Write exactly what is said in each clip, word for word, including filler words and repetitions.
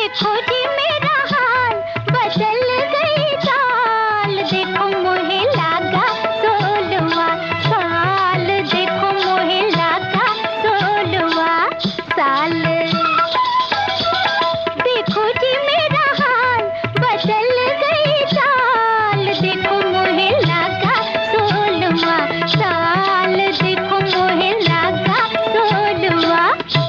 देखो जी मेरा हाल, बदल गई चाल, देखो मोहे लागा सोलवा साल, देखो मोहे लागा सोलवा साल। देखो जी मेरा हाल, बदल गई चाल, देखो मोहे लागा सोलवा साल, देखो मोहे लागा सोलवा।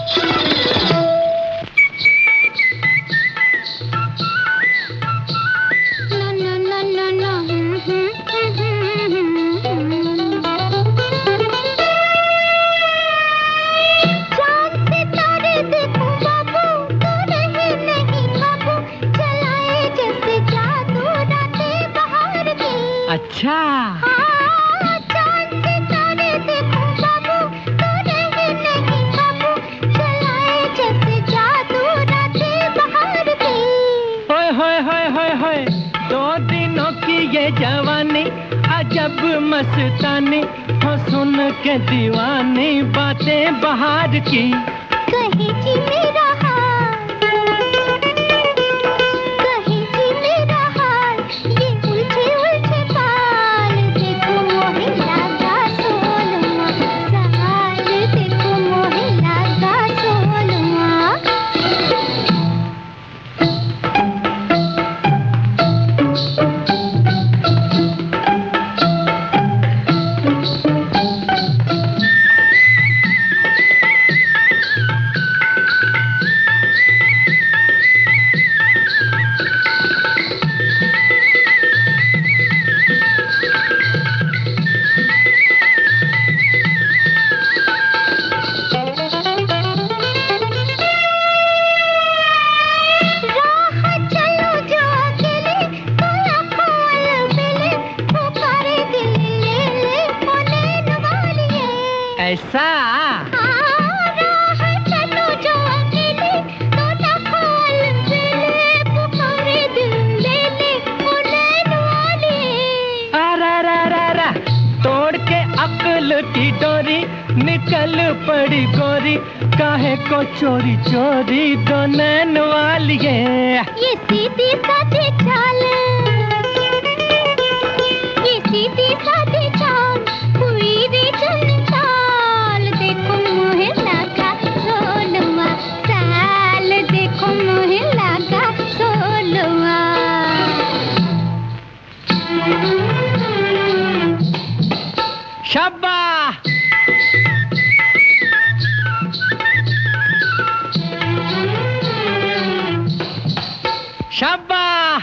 अच्छा हाँ, चाँद सितारे देखो बाबू, तो रहे नहीं काबू, चलाए जैसे जादू रातें बहार की। होय होय होय होय होय, दो दिनों की ये जवानी अजब मस्तानी, हो सुन के दीवानी बातें बहार की। कहीं जी मेरा हाल, कहीं जी मेरा हाल, ये उलझे उलझे बाल, देखो मोहे लागा सोलवा साल, देखो मोहे लागा सोलवा। ऐसा चलो जो अकेले, तो ना खोल बेले, पुकारे दिल ले ले, ओ नैन वाले। अरा रा रा रा, तोड़ के अक्ल की डोरी, निकल पड़ी गोरी, काहे को चोरी चोरी दो नैन वालिए। ये सीधी सादी चाल, ये सीधी सादी चाल, हुई रे चंचाल, देखो मोहे लागा सोलवा साल, देखो मोहे लागा सोलवा। शाबाश शाबाश।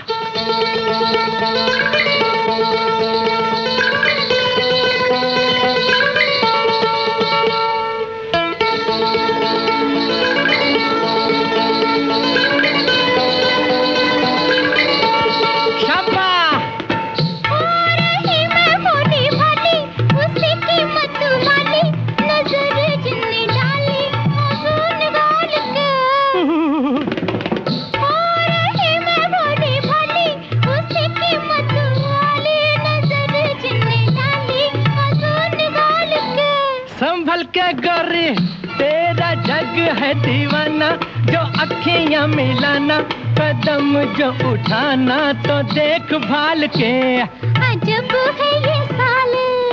संभल के गोरी, तेरा जग है दीवाना, जो अखियां मिलाना, कदम जो उठाना, तो देख भाल के। अजब है ये साल,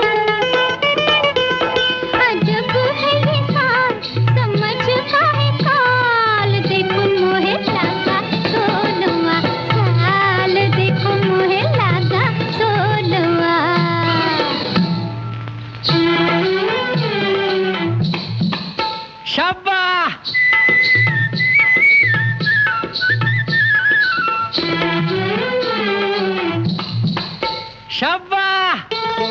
अजब है ये साल, समझ का है काल, देखो मोहे लागा सोलवा साल, देखो मोहे लागा सोलवा। शाबाश शाबाश।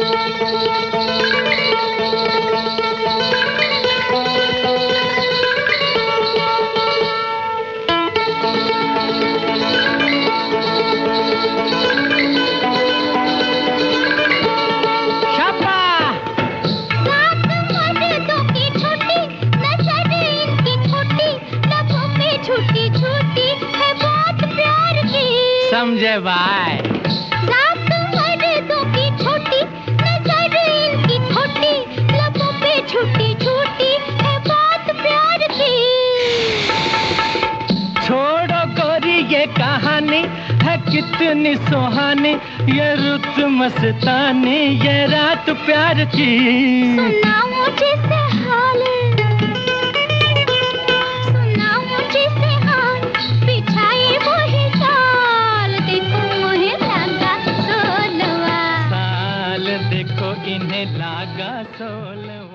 समझे भाई, सात मर्दों की छोटी नजर, इनकी खोटी लबों पे छूटी छूटी है बात प्यार की। छोड़ो गोरी कितनी सुहानी ये रुत मस्तानी, ये रात प्यार की। सुनाऊं जिसे हाल, सुनाऊं जिसे हाल, बिछाई वही चाल, देखो मुझे लगा सोलवा साल, देखो इन्हें लागा सोलवा।